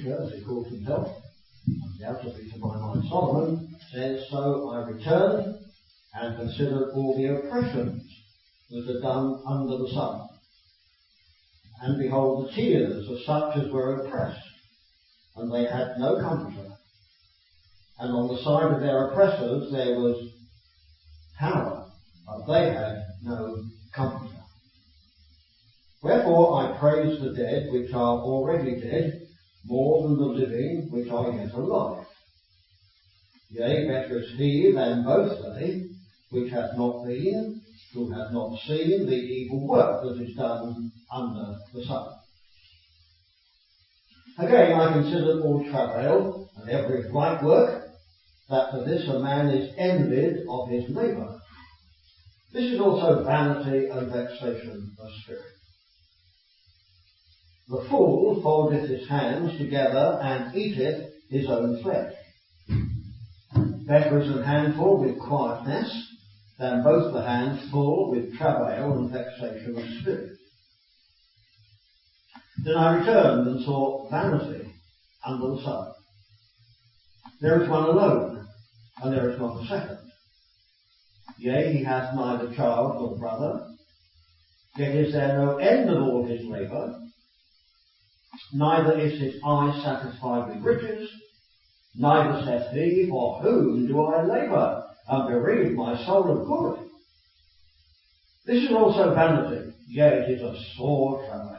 preacher, as he calls himself, undoubtedly to my mind Solomon, says, "So I returned and considered all the oppressions that are done under the sun. And behold, the tears of such as were oppressed, and they had no comforter. And on the side of their oppressors there was power, but they had no comforter. Wherefore I praise the dead which are already dead, more than the living which are yet alive. Yea, better is he than both they, which hath not been, who hath not seen the evil work that is done under the sun." Again, I consider all travail and every right work, that for this a man is envied of his neighbour. This is also vanity and vexation of spirit. The fool foldeth his hands together and eateth his own flesh. Better is an handful with quietness than both the hands full with travail and vexation of spirit. Then I returned and saw vanity under the sun. There is one alone, and there is not a second. Yea, he hath neither child nor brother, yet is there no end of all his labour. Neither is his eye satisfied with riches, neither saith he, "For whom do I labour, and bereave my soul of good?" This is also vanity, yea, it is a sore travail.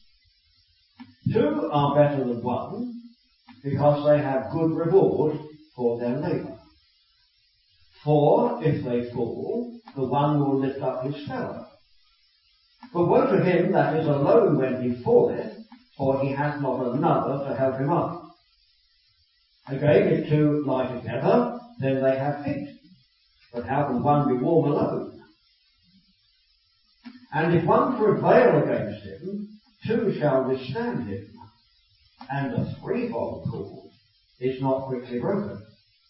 Two are better than one, because they have good reward for their labour. For if they fall, the one will lift up his fellow. But woe to him that is alone when he falleth, for he hath not another to help him up. Again, if two lie together, then they have heat. But how can one be warm alone? And if one prevail against him, two shall withstand him. And a threefold cord is not quickly broken.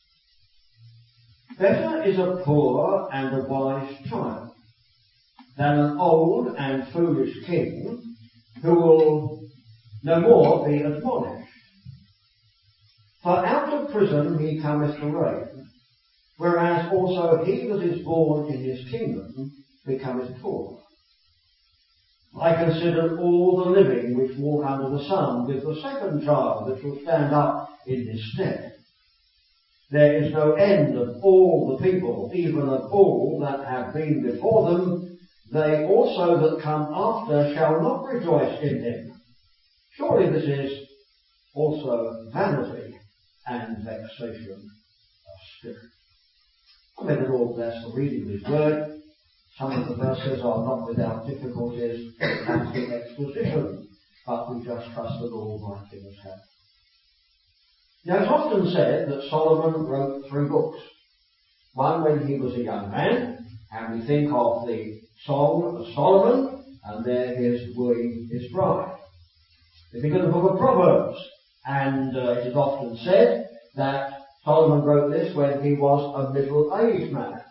Better is a poor and a wise child than an old and foolish king who will no more be admonished. For out of prison he cometh to reign, whereas also he that is born in his kingdom becometh poor. I consider all the living which walk under the sun with the second child that shall stand up in his stead. There is no end of all the people, even of all that have been before them. They also that come after shall not rejoice in him. Surely this is also vanity and vexation of spirit. I may the Lord bless the reading of his word. Some of the verses are not without difficulties as the exposition, but we just trust the Lord might give us help. Now it's often said that Solomon wrote 3 books. One when he was a young man, and we think of the Song of Solomon, and there he is wooing his bride. We think of the book of Proverbs, and it is often said that Solomon wrote this when he was a middle-aged man.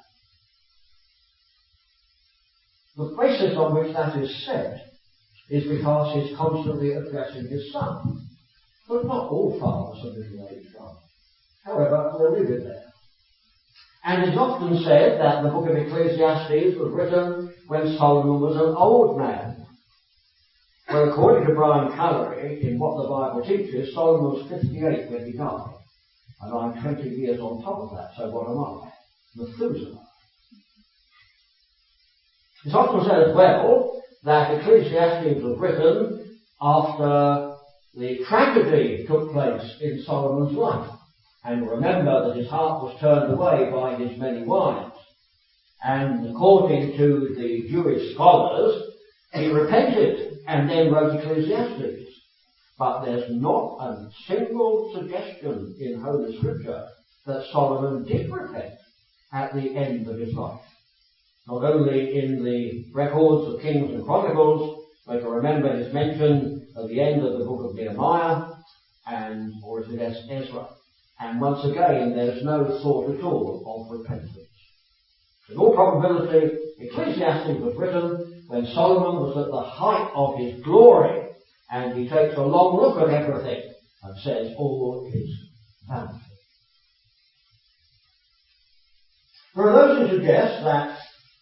The basis on which that is said is because he's constantly addressing his son. But not all fathers are middle-aged fathers. However, we'll leave it there. And it's often said that the book of Ecclesiastes was written when Solomon was an old man. Well, according to Brian Cullery, in what the Bible teaches, Solomon was 58 when he died. And I'm 20 years on top of that, so what am I? Methuselah. It's often said as well that Ecclesiastes was written after the tragedy took place in Solomon's life. And remember that his heart was turned away by his many wives. And according to the Jewish scholars, he repented and then wrote Ecclesiastes. But there's not a single suggestion in Holy Scripture that Solomon did repent at the end of his life. Not only in the records of Kings and Chronicles, but to remember his mention at the end of the book of Nehemiah, or is it Ezra? And once again, there's no thought at all of repentance. In all probability, Ecclesiastes was written when Solomon was at the height of his glory, and he takes a long look at everything and says all is vanity. There are those who suggest that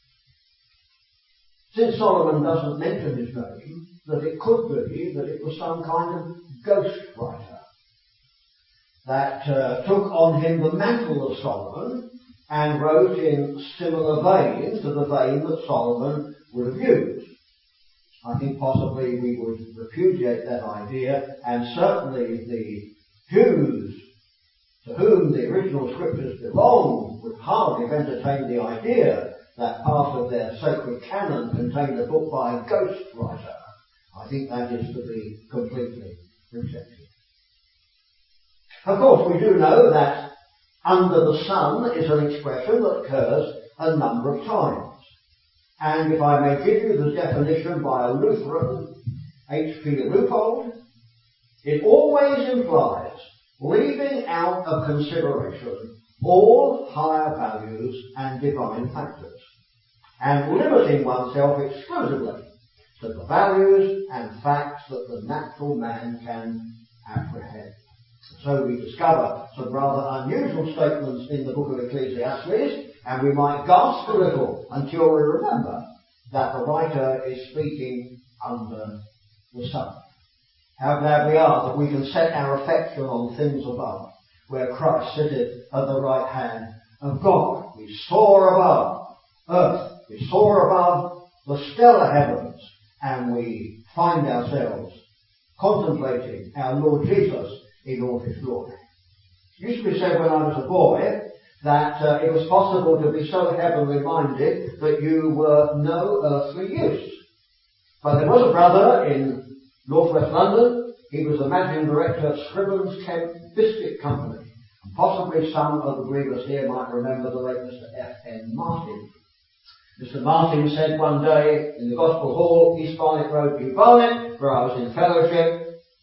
since Solomon doesn't mention his name, that it could be that it was some kind of ghost writer that took on him the mantle of Solomon and wrote in similar vein to the vein that Solomon would have used. I think possibly we would repudiate that idea, and certainly the Jews to whom the original scriptures belong would hardly have entertained the idea that part of their sacred canon contained a book by a ghost writer. I think that is to be completely rejected. Of course, we do know that under the sun is an expression that occurs a number of times. And if I may give you the definition by a Lutheran, H.P. Leupold, it always implies leaving out of consideration all higher values and divine factors, and limiting oneself exclusively to the values and facts that the natural man can apprehend. So we discover some rather unusual statements in the book of Ecclesiastes, and we might gasp a little until we remember that the writer is speaking under the sun. How glad we are that we can set our affection on things above, where Christ sitteth at the right hand of God. We soar above earth, we soar above the stellar heavens, and we find ourselves contemplating our Lord Jesus in all his glory. It used to be said when I was a boy that it was possible to be so heavenly minded that you were no earthly use. But there was a brother in northwest London. He was the managing director of Scribbens Kent Biscuit Company. And possibly some of the believers here might remember the late Mr. F.N. Martin. Mr. Martin said one day in the Gospel Hall, East Barnet Road, New Barnet, where I was in fellowship,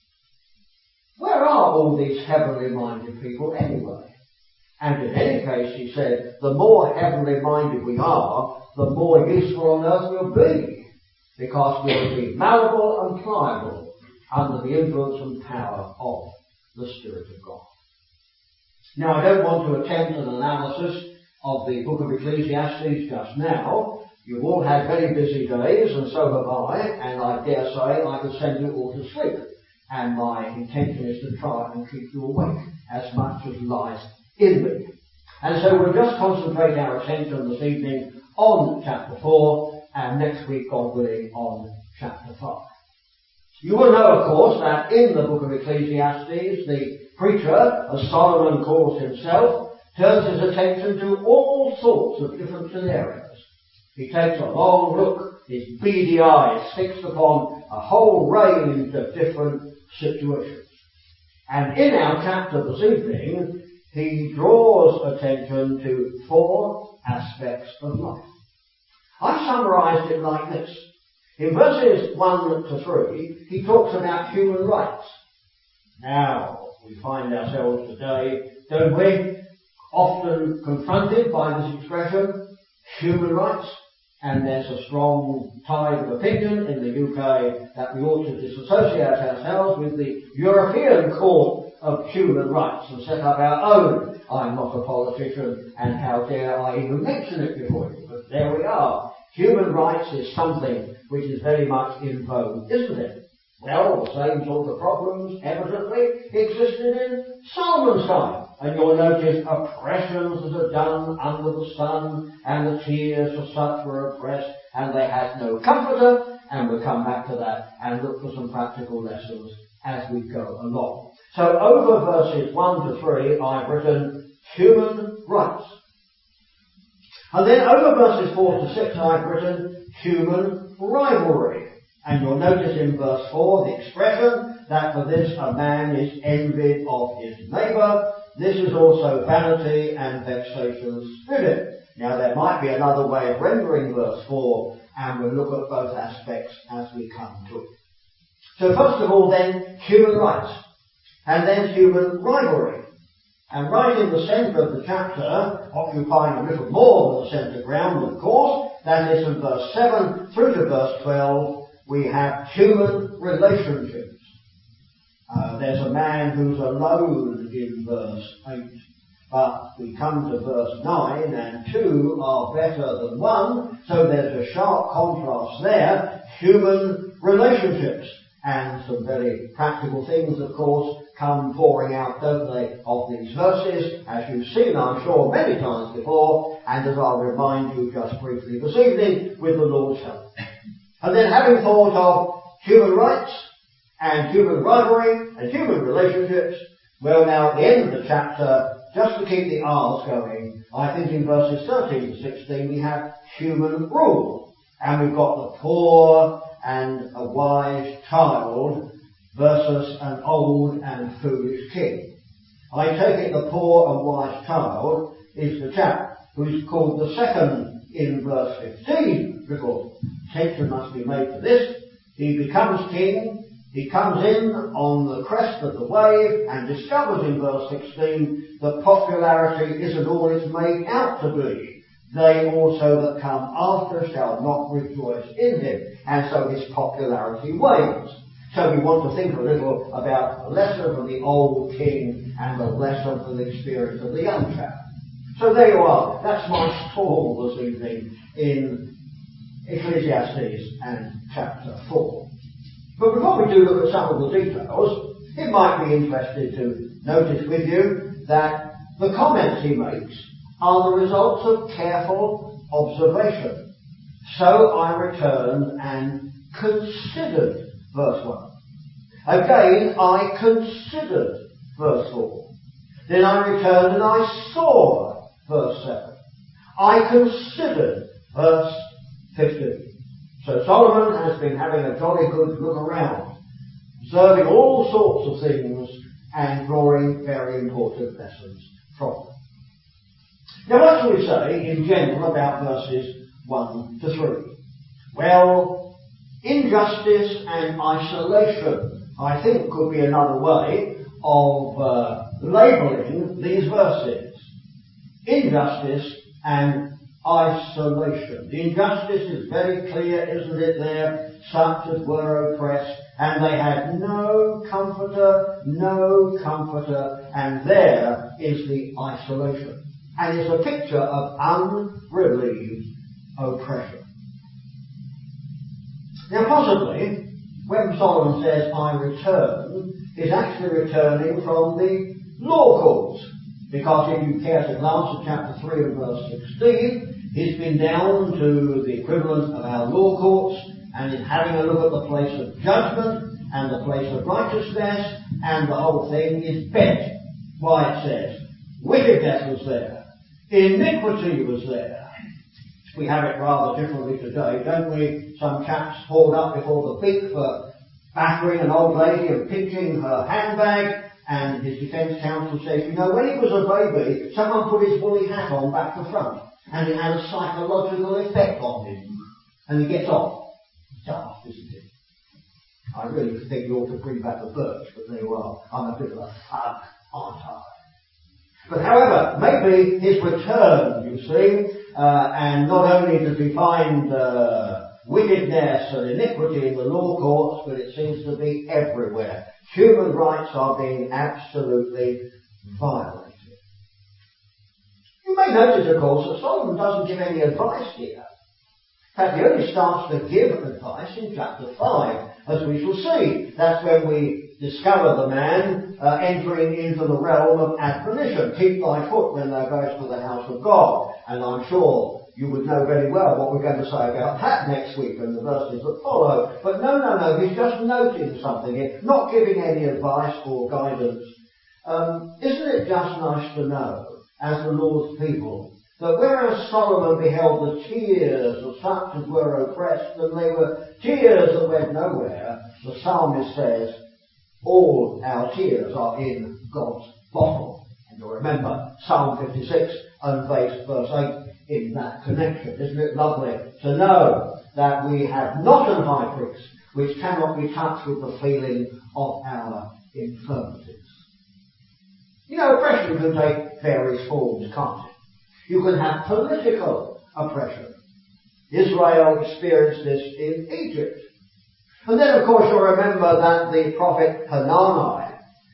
where are all these heavenly minded people anyway? And in any case, he said, the more heavenly minded we are, the more useful on earth we'll be, because we'll be malleable and pliable under the influence and power of the Spirit of God. Now, I don't want to attempt an analysis of the book of Ecclesiastes just now. You've all had very busy days, and so have I, and I dare say I could send you all to sleep. And my intention is to try and keep you awake as much as lies in me. And so we'll just concentrate our attention this evening on chapter 4, and next week, God willing, on chapter 5. You will know, of course, that in the book of Ecclesiastes, the preacher, as Solomon calls himself, turns his attention to all sorts of different scenarios. He takes a long look, his beady eyes fixed upon a whole range of different situations. And in our chapter this evening, he draws attention to 4 aspects of life. I summarized it like this. In verses 1 to 3, he talks about human rights. Now, we find ourselves today, don't we, often confronted by this expression, human rights, and there's a strong tide of opinion in the UK that we ought to disassociate ourselves with the European Court of Human Rights and set up our own. I'm not a politician, and how dare I even mention it before you, but there we are. Human rights is something which is very much in vogue, isn't it? Well, the same sort of problems evidently existed in Solomon's time. And you'll notice oppressions that are done under the sun, and the tears of such were oppressed, and they had no comforter, and we'll come back to that and look for some practical lessons as we go along. So over verses 1 to 3, I've written human rights. And then over verses 4 to 6, I've written human rivalry. And you'll notice in verse 4 the expression that for this a man is envied of his neighbour. This is also vanity and vexation spirit. Now there might be another way of rendering verse 4, and we'll look at both aspects as we come to it. So first of all then, human rights, and then human rivalry. And right in the centre of the chapter, occupying a little more than the centre ground, of course, that is from verse 7 through to verse 12, we have human relationships. There's a man who's alone in verse 8. But we come to verse 9, and two are better than one, so there's a sharp contrast there. Human relationships. And some very practical things, of course, come pouring out, don't they, of these verses, as you've seen, I'm sure, many times before, and as I'll remind you just briefly this evening, with the Lord's help. And then having thought of human rights, and human rivalry, and human relationships, well, now at the end of the chapter, just to keep the R's going, I think in verses 13 to 16 we have human rule. And we've got the poor and a wise child versus an old and foolish king. I take it the poor and wise child is the chap who's called the second in verse 15, because attention must be made to this. He becomes king. He comes in on the crest of the wave and discovers in verse 16 that popularity isn't all it's made out to be. They also that come after shall not rejoice in him. And so his popularity wanes. So we want to think a little about the lesson from the old king and the lesson from the experience of the young chap. So there you are. That's my stall this evening in Ecclesiastes and chapter 4. But before we do look at some of the details, it might be interesting to notice with you that the comments he makes are the results of careful observation. So I returned and considered verse 1. Again, I considered verse 4. Then I returned and I saw verse 7. I considered verse 15. So Solomon has been having a jolly good look around, observing all sorts of things and drawing very important lessons from them. Now what shall we say in general about verses 1 to 3? Well, injustice and isolation, I think, could be another way of labelling these verses. Injustice and isolation. The injustice is very clear, isn't it, there? Such as were oppressed, and they had no comforter, and there is the isolation. And it's a picture of unrelieved oppression. Now possibly, when Solomon says, I return, he's actually returning from the law courts. Because if you care to glance at chapter 3 and verse 16, he's been down to the equivalent of our law courts, and is having a look at the place of judgment and the place of righteousness, and the whole thing is bent. Why, it says, wickedness was there. Iniquity was there. We have it rather differently today, don't we? Some chaps hauled up before the beak for battering an old lady and pinching her handbag, and his defence counsel says, you know, when he was a baby, someone put his woolly hat on back to front, and it had a psychological effect on him. And he gets off. Daft, isn't it? I really think you ought to bring back the birch, but there you are. I'm a bit of a thug, aren't I? But however, maybe his return, you see, and not only does he find wickedness and iniquity in the law courts, but it seems to be everywhere. Human rights are being absolutely violated. You may notice, of course, that Solomon doesn't give any advice here. In fact, he only starts to give advice in chapter 5, as we shall see. That's when we discover the man entering into the realm of admonition. Keep thy foot when thou goest to the house of God. And I'm sure you would know very well what we're going to say about that next week and the verses that follow. But no, he's just noting something here, not giving any advice or guidance. Isn't it just nice to know, as the Lord's people, that whereas Solomon beheld the tears of such as were oppressed, and they were tears that went nowhere, the psalmist says, all our tears are in God's bottle. And you'll remember Psalm 56 and verse 8 in that connection. Isn't it lovely to know that we have not an high priest which cannot be touched with the feeling of our infirmities? You know, oppression can take various forms, can't it? You can have political oppression. Israel experienced this in Egypt. And then, of course, you'll remember that the prophet Hanani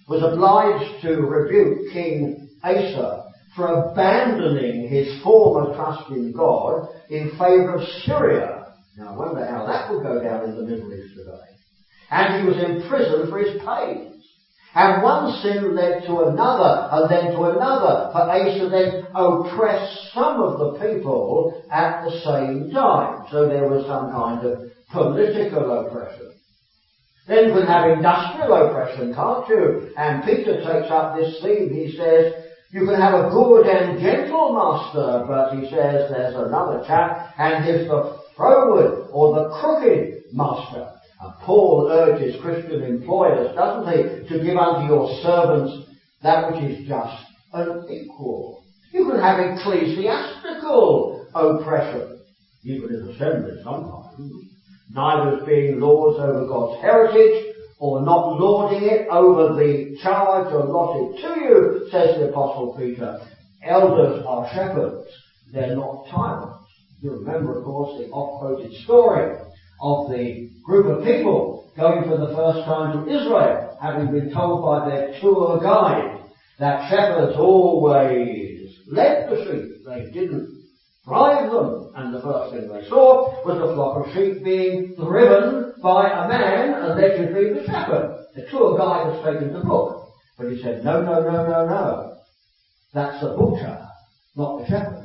was obliged to rebuke King Asa for abandoning his former trust in God in favour of Syria. Now I wonder how that would go down in the Middle East today. And he was imprisoned for his pains. And one sin led to another, and then to another, for Asa then oppressed some of the people at the same time. So there was some kind of political oppression. Then you can have industrial oppression, can't you? And Peter takes up this theme. He says, you can have a good and gentle master, but he says there's another chap, and he's the froward or the crooked master. And Paul urges Christian employers, doesn't he, to give unto your servants that which is just and equal. You can have ecclesiastical oppression, even in assemblies sometimes. Neither as being lords over God's heritage, or not lording it over the charge allotted to you, says the Apostle Peter. Elders are shepherds, they're not tyrants. You remember, of course, the oft-quoted story of the group of people going for the first time to Israel, having been told by their tour guide that shepherds always led the sheep. They didn't drive them. And the first thing they saw was a flock of sheep being driven by a man, allegedly the shepherd. The tour guide has taken the book. But he said, no. That's the butcher, not the shepherd.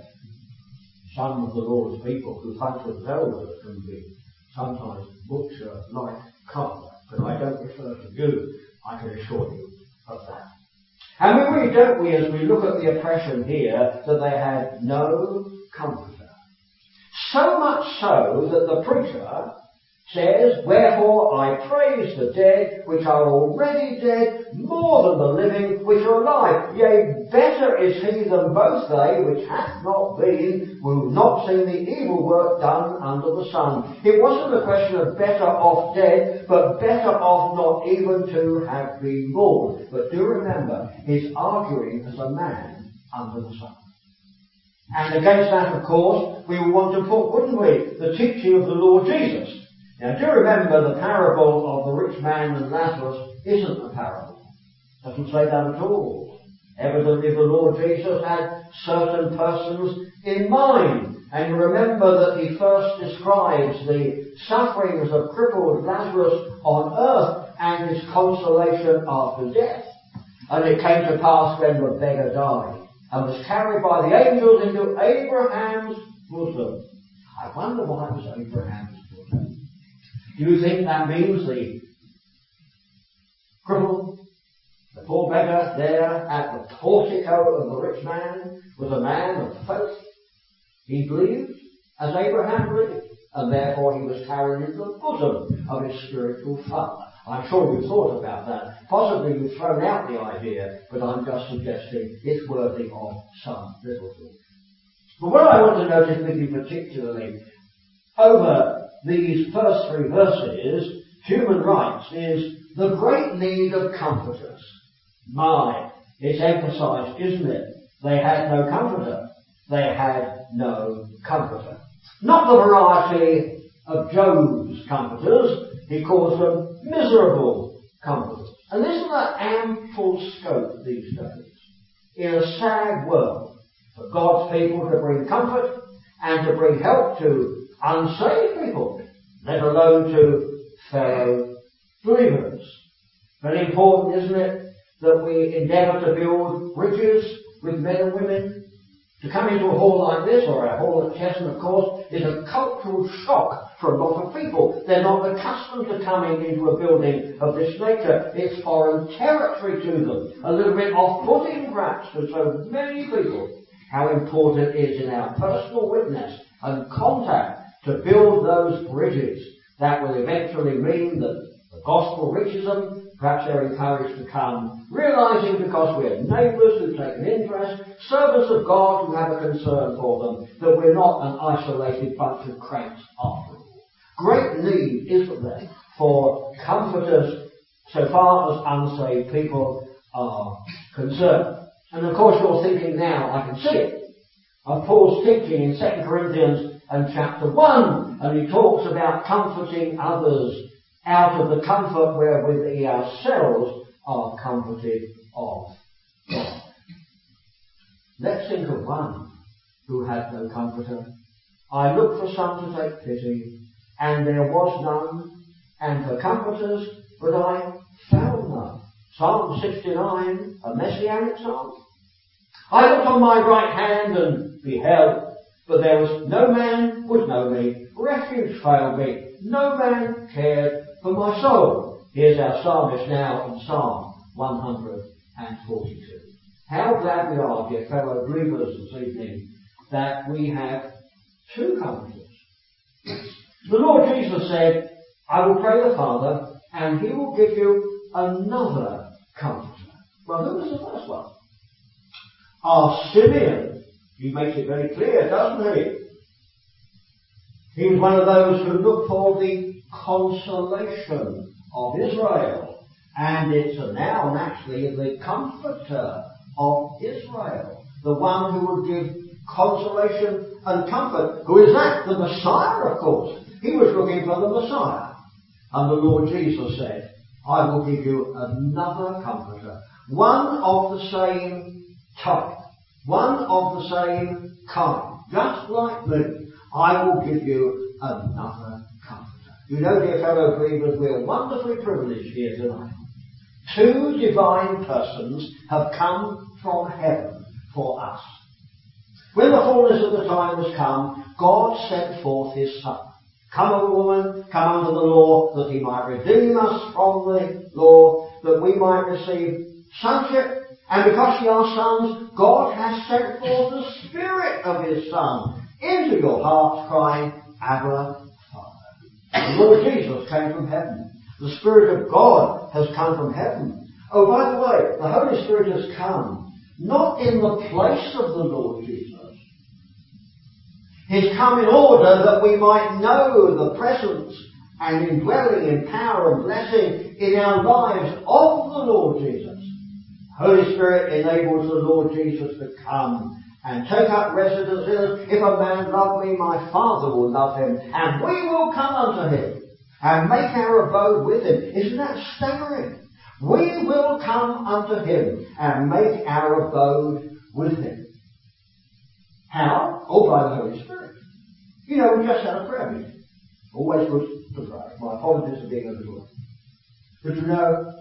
Some of the Lord's people who hunt with velvet can be sometimes butcher-like conduct, but I don't refer to you, I can assure you of that. And we really don't we, as we look at the oppression here, that they had no comforter. So much so that the preacher says, wherefore I praise the dead which are already dead more than the living which are alive. Yea, better is he than both they which hath not been, who have not seen the evil work done under the sun. It wasn't a question of better off dead, but better off not even to have been born. But do remember, he's arguing as a man under the sun. And against that, of course, we would want to put, wouldn't we, the teaching of the Lord Jesus. Now, do remember the parable of the rich man and Lazarus isn't a parable. Doesn't say that at all. Evidently, the Lord Jesus had certain persons in mind. And you remember that he first describes the sufferings of crippled Lazarus on earth and his consolation after death. And it came to pass when the beggar died and was carried by the angels into Abraham's bosom. I wonder why it was Abraham's bosom. Do you think that means the cripple, the poor beggar there at the portico of the rich man was a man of faith? He believed as Abraham believed, and therefore he was carried into the bosom of his spiritual father. I'm sure you've thought about that. Possibly you've thrown out the idea, but I'm just suggesting it's worthy of some little thought. But what I want to notice with you particularly over these first three verses, human rights, is the great need of comforters. It's emphasized, isn't it? They had no comforter. They had no comforter. Not the variety of Job's comforters. He calls them miserable comforters. And isn't there ample scope these days in a sad world for God's people to bring comfort and to bring help to unsaved people, let alone to fellow believers? Very important, isn't it, that we endeavour to build bridges with men and women? To come into a hall like this, or a hall at Chesson, of course, is a cultural shock for a lot of people. They're not accustomed to coming into a building of this nature. It's foreign territory to them. A little bit off-putting, perhaps, to so many people. How important it is in our personal witness and contact to build those bridges that will eventually mean that the gospel reaches them. Perhaps they're encouraged to come, realizing because we're neighbours who take an interest, servants of God who have a concern for them, that we're not an isolated bunch of cranks after all. Great need, isn't there, for comforters so far as unsaved people are concerned. And of course you're thinking now, I can see it, of Paul's teaching in 2 Corinthians and chapter 1, and he talks about comforting others out of the comfort wherewith we ourselves are comforted of God. Let's think of one who had no comforter. I looked for some to take pity, and there was none, and for comforters, but I found none. Psalm 69, a messianic psalm. I looked on my right hand and beheld, but there was no man would know me. Refuge failed me. No man cared for my soul. Here's our psalmist now in Psalm 142. How glad we are, dear fellow believers, this evening, that we have two comforters. The Lord Jesus said, I will pray the Father, and he will give you another comforter. Well, who was the first one? Our Simeon. He makes it very clear, doesn't he? He was one of those who looked for the consolation of Israel. And it's now naturally the comforter of Israel. The one who would give consolation and comfort. Who is that? The Messiah, of course. He was looking for the Messiah. And the Lord Jesus said, I will give you another comforter. One of the same type. One of the same kind. Just like me. I will give you another comforter. You know, dear fellow believers, we are wonderfully privileged here tonight. Two divine persons have come from heaven for us. When the fullness of the time was come, God sent forth his Son. Come of a woman, come under the law, that he might redeem us from the law, that we might receive sonship. And because ye are sons, God has sent forth the Spirit of his Son into your hearts, crying, Abba, Father. The Lord Jesus came from heaven. The Spirit of God has come from heaven. Oh, by the way, the Holy Spirit has come, not in the place of the Lord Jesus. He's come in order that we might know the presence and indwelling in power and blessing in our lives of the Lord Jesus. Holy Spirit enables the Lord Jesus to come and take up residence in us. If a man love me, my Father will love him, and we will come unto him and make our abode with him. Isn't that staggering? We will come unto him and make our abode with him. How? Oh, by the Holy Spirit. You know, we just had a prayer meeting. Always good to pray. My apologies for being a little late. But you know,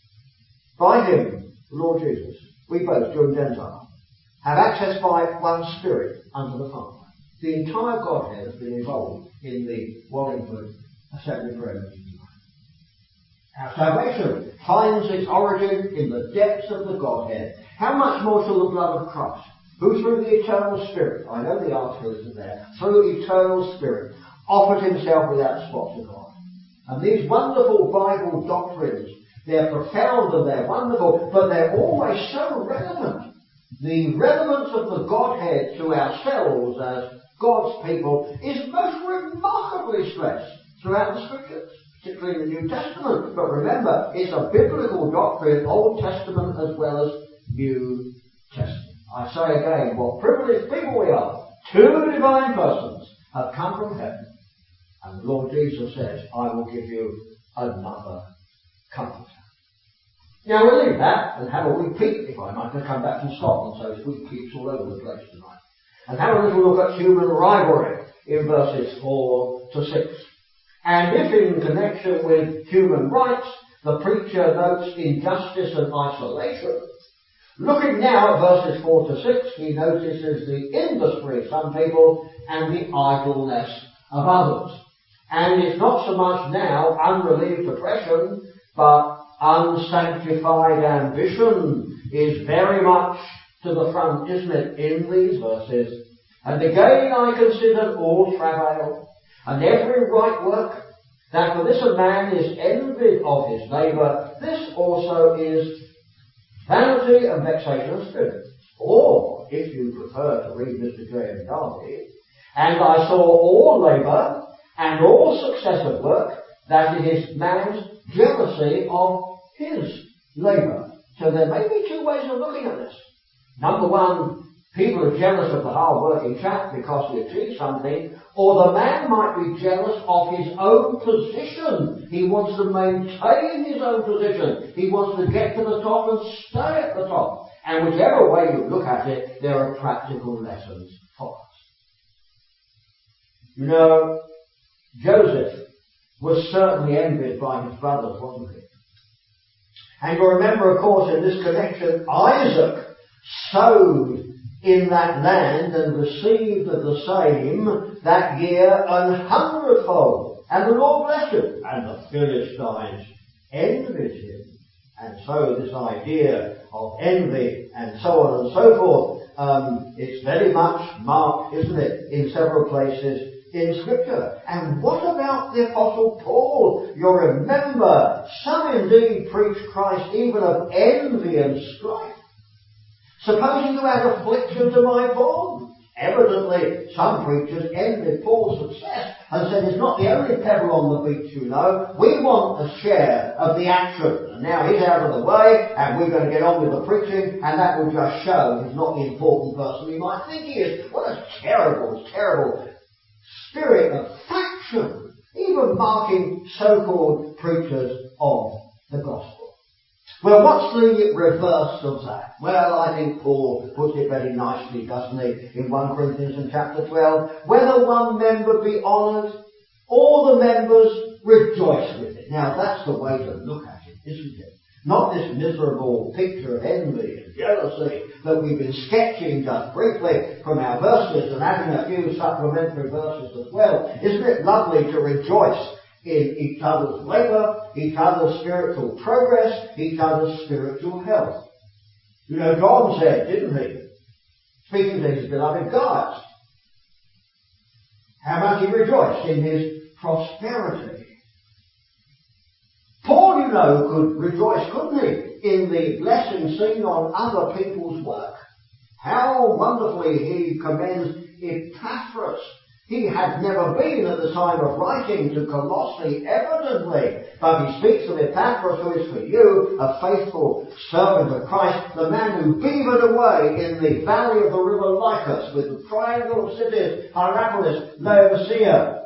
by him, the Lord Jesus, we both, Jew and Gentile, have access by one Spirit unto the Father. The entire Godhead has been involved in the Wallingford Assembly Prayer Meeting tonight. Our salvation finds its origin in the depths of the Godhead. How much more shall the blood of Christ, who through the eternal Spirit, I know the article isn't there, through eternal Spirit, offered himself without spot to God. And these wonderful Bible doctrines, they're profound and they're wonderful, but they're always so relevant. The relevance of the Godhead to ourselves as God's people is most remarkably stressed throughout the Scriptures, particularly in the New Testament. But remember, it's a biblical doctrine, Old Testament as well as New Testament. I say again, what privileged people we are. Two divine persons have come from heaven. And the Lord Jesus says, I will give you another comforter. Now we'll leave that and have a wee peek, if I might, to come back from Scotland, so there's wee peeks all over the place tonight. And have a little look at human rivalry in verses 4 to 6. And if in connection with human rights, the preacher notes injustice and isolation, looking now at verses 4 to 6, he notices the industry of some people and the idleness of others. And it's not so much now unrelieved oppression, but unsanctified ambition is very much to the front, isn't it, in these verses. And again I consider all travail and every right work, that for this a man is envied of his neighbour, this also is vanity and vexation of spirit. Or, if you prefer to read Mr. J.M. Darby, and I saw all labour and all success of work, that it is man's jealousy of his labour. So there may be two ways of looking at this. Number one, People are jealous of the hard-working chap because he achieved something, or the man might be jealous of his own position. He wants to maintain his own position. He wants to get to the top and stay at the top. And whichever way you look at it, there are practical lessons for us. You know, Joseph was certainly envied by his brothers, wasn't he? And you remember, of course, in this connection, Isaac sowed in that land and received of the same that year 100-fold. And the Lord blessed him, and the Philistines envied him. And so this idea of envy and so on and so forth, it's very much marked, isn't it, in several places in Scripture. And what about the Apostle Paul? You'll remember, some indeed preach Christ even of envy and strife, supposing to add affliction to my bonds. Evidently, some preachers envied Paul's success and said it's not the only pebble on the beach, you know. We want a share of the action. And now he's out of the way and we're going to get on with the preaching, and that will just show he's not the important person he might think he is. What a terrible, terrible spirit of faction, even marking so-called preachers of the gospel. Well, what's the reverse of that? Well, I think Paul puts it very nicely, doesn't he, in 1 Corinthians in chapter 12. Whether one member be honoured, all the members rejoice with it. Now, that's the way to look at it, isn't it? Not this miserable picture of envy and jealousy that we've been sketching just briefly from our verses and adding a few supplementary verses as well. Isn't it lovely to rejoice in each other's labour, each other's spiritual progress, each other's spiritual health? You know, John said, didn't he, speaking to his beloved Gaius, how much he rejoiced in his prosperity. Paul, you know, could rejoice, couldn't he, in the blessing seen on other people's work. How wonderfully he commends Epaphras. He had never been at the time of writing to Colossae, evidently, but he speaks of Epaphras, who is for you a faithful servant of Christ, the man who beavered away in the valley of the river Lycus with the triangle of cities, Hierapolis, Laodicea,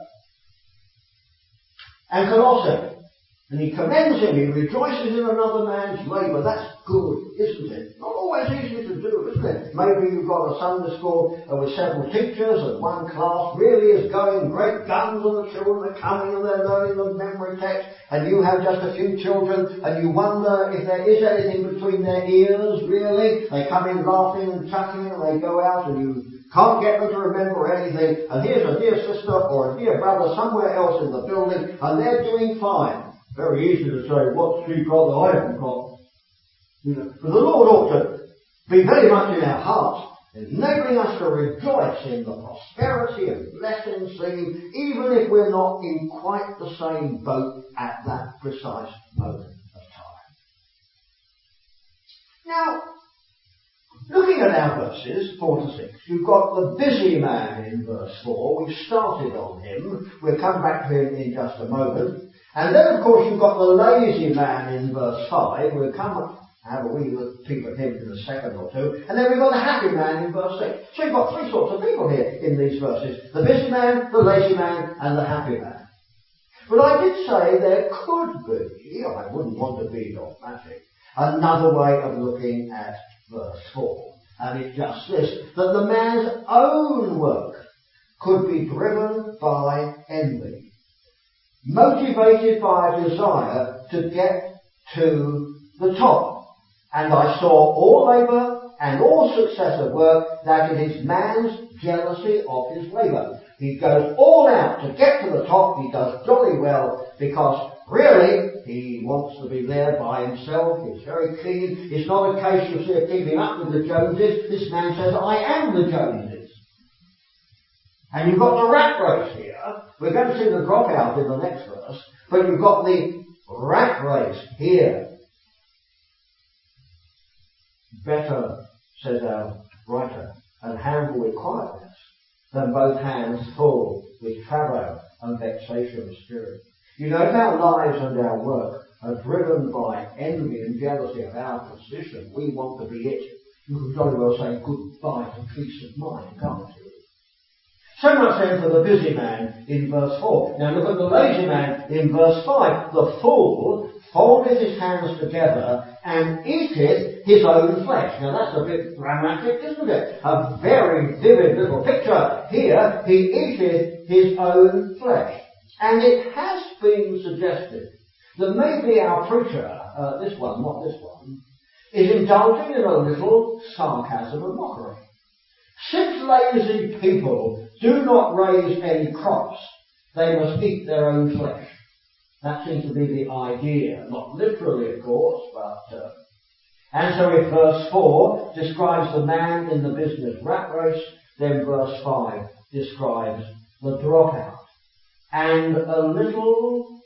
and Colossae. And he commends him, he rejoices in another man's labour. That's good, isn't it? Not always easy to do, isn't it? Maybe you've got a Sunday school with several teachers and one class really is going great guns and the children are coming and they're learning the memory text, and you have just a few children and you wonder if there is anything between their ears, really. They come in laughing and chuckling and they go out and you can't get them to remember anything, and here's a dear sister or a dear brother somewhere else in the building and they're doing fine. Very easy to say, what's she got that I haven't got? You know, but the Lord ought to be very much in our hearts, enabling us to rejoice in the prosperity and blessings seen, even if we're not in quite the same boat at that precise moment of time. Now, looking at our verses 4 to 6, you've got the busy man in verse 4. We've started on him. We'll come back to him in just a moment. And then, of course, you've got the lazy man in verse 5. We'll come up and have a wee peep at him in a second or two. And then we've got the happy man in verse 6. So you've got three sorts of people here in these verses. The busy man, the lazy man, and the happy man. But I did say there could be, I wouldn't want to be dogmatic, another way of looking at verse 4. And it's just this, that the man's own work could be driven by envy, motivated by a desire to get to the top. And I saw all labour and all success of work, that it is man's jealousy of his labour. He goes all out to get to the top. He does jolly well because really he wants to be there by himself. He's very keen. It's not a case, you see, of keeping up with the Joneses. This man says, I am the Joneses. And you've got the rat race here. We're going to see the dropout in the next verse. But you've got the rat race here. Better, says our writer, and handle with quietness than both hands full with travail and vexation of spirit. You know, if our lives and our work are driven by envy and jealousy of our position, we want to be it. You can jolly well say goodbye to peace of mind, can't you? So much then for the busy man in verse 4. Now look at the lazy man in verse 5. The fool foldeth his hands together and eateth his own flesh. Now that's a bit dramatic, isn't it? A very vivid little picture. Here, he eateth his own flesh. And it has been suggested that maybe our preacher, this one, not this one, is indulging in a little sarcasm and mockery. Since lazy people do not raise any crops, they must eat their own flesh. That seems to be the idea, not literally of course, but and so if verse 4 describes the man in the business rat race, then verse 5 describes the dropout. And a little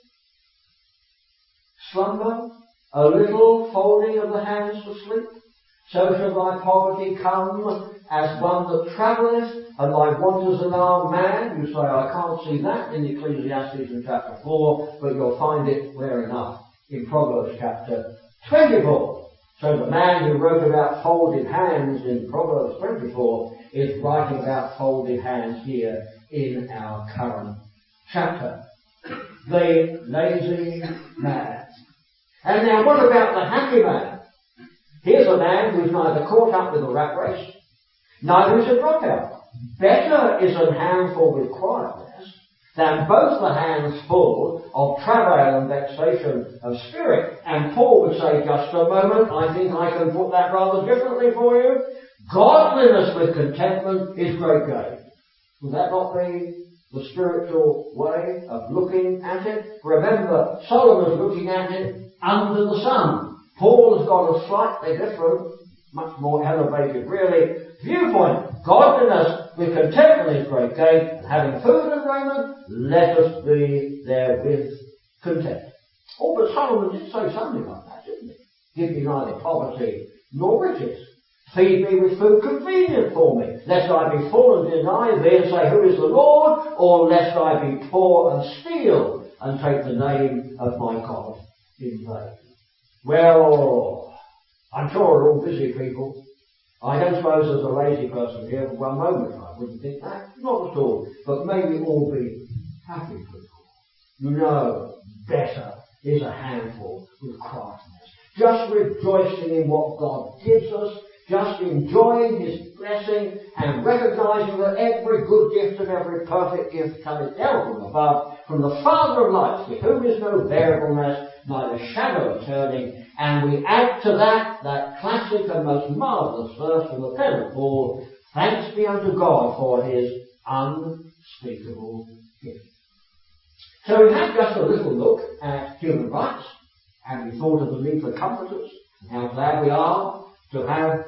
slumber, a little folding of the hands for sleep, so shall thy poverty come as one that travelleth, and thy want as an armed man. You say, I can't see that in Ecclesiastes in chapter 4, but you'll find it where enough in Proverbs chapter 24. So the man who wrote about folded hands in Proverbs 24 is writing about folded hands here in our current chapter. The lazy man. And now what about the happy man? Here's a man who's neither caught up with the rat race, neither is a dropout. Better is an handful with quietness than both the hands full of travail and vexation of spirit. And Paul would say, just a moment, I think I can put that rather differently for you. Godliness with contentment is great gain. Would that not be the spiritual way of looking at it? Remember, Solomon's looking at it under the sun. Paul has got a slightly different, much more elevated, really, viewpoint. Godliness with contentment is great gain, and having food and raiment, let us be therewith content. Oh, but Solomon did say something like that, didn't he? Give me neither poverty nor riches. Feed me with food convenient for me, lest I be full and deny thee and say, who is the Lord? Or lest I be poor and steal and take the name of my God in vain. Well, I'm sure we're all busy people. I don't suppose there's a lazy person here for one moment. I wouldn't think that. Not at all. But may we all be happy people. You know, better is a handful with quietness. Just rejoicing in what God gives us, just enjoying His blessing and recognizing that every good gift and every perfect gift cometh down from above, from the Father of lights, with whom is no variableness, neither shadow of turning. And we add to that classic and most marvellous verse from the pen of Paul, thanks be unto God for His unspeakable gift. So we had just a little look at human rights, and we thought of the need for comforters, and how glad we are to have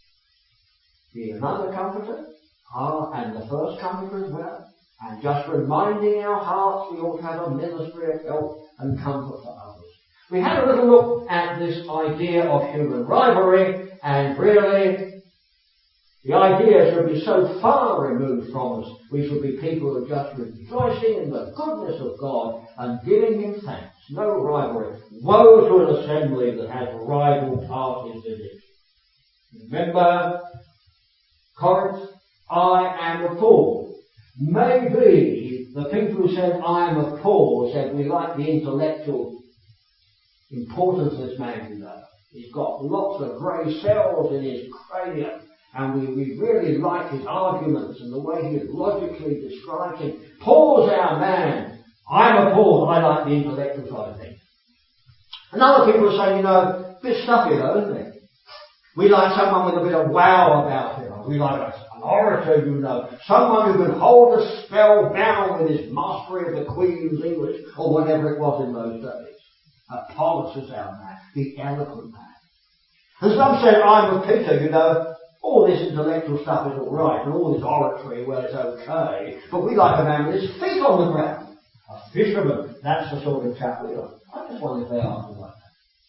another comforter, and the first comforter as well, and just reminding our hearts we ought to have a ministry of help and comfort for others. We had a little look at this idea of human rivalry, and really the idea should be so far removed from us. We should be people who are just rejoicing in the goodness of God and giving Him thanks. No rivalry. Woe to an assembly that has rival parties in it. Remember Corinth, I am of Paul. Maybe the people who said I am of Paul said we like the intellectual importance of this man, you know. He's got lots of grey cells in his cranium, and we really like his arguments and the way he logically describes him. Paul's our man. I'm a Paul. I like the intellectual side of things. And other people say, you know, a bit stuffy though, isn't it? We like someone with a bit of wow about him. We like an orator, you know. Someone who can hold a spell bound with his mastery of the Queen's English, or whatever it was in those days. Apollos is our man, the eloquent man. And some said, I'm with Peter, you know. All this intellectual stuff is all right, and all this oratory, well, it's okay. But we like a man with his feet on the ground. A fisherman, that's the sort of chap we are. I just wonder if they are like that.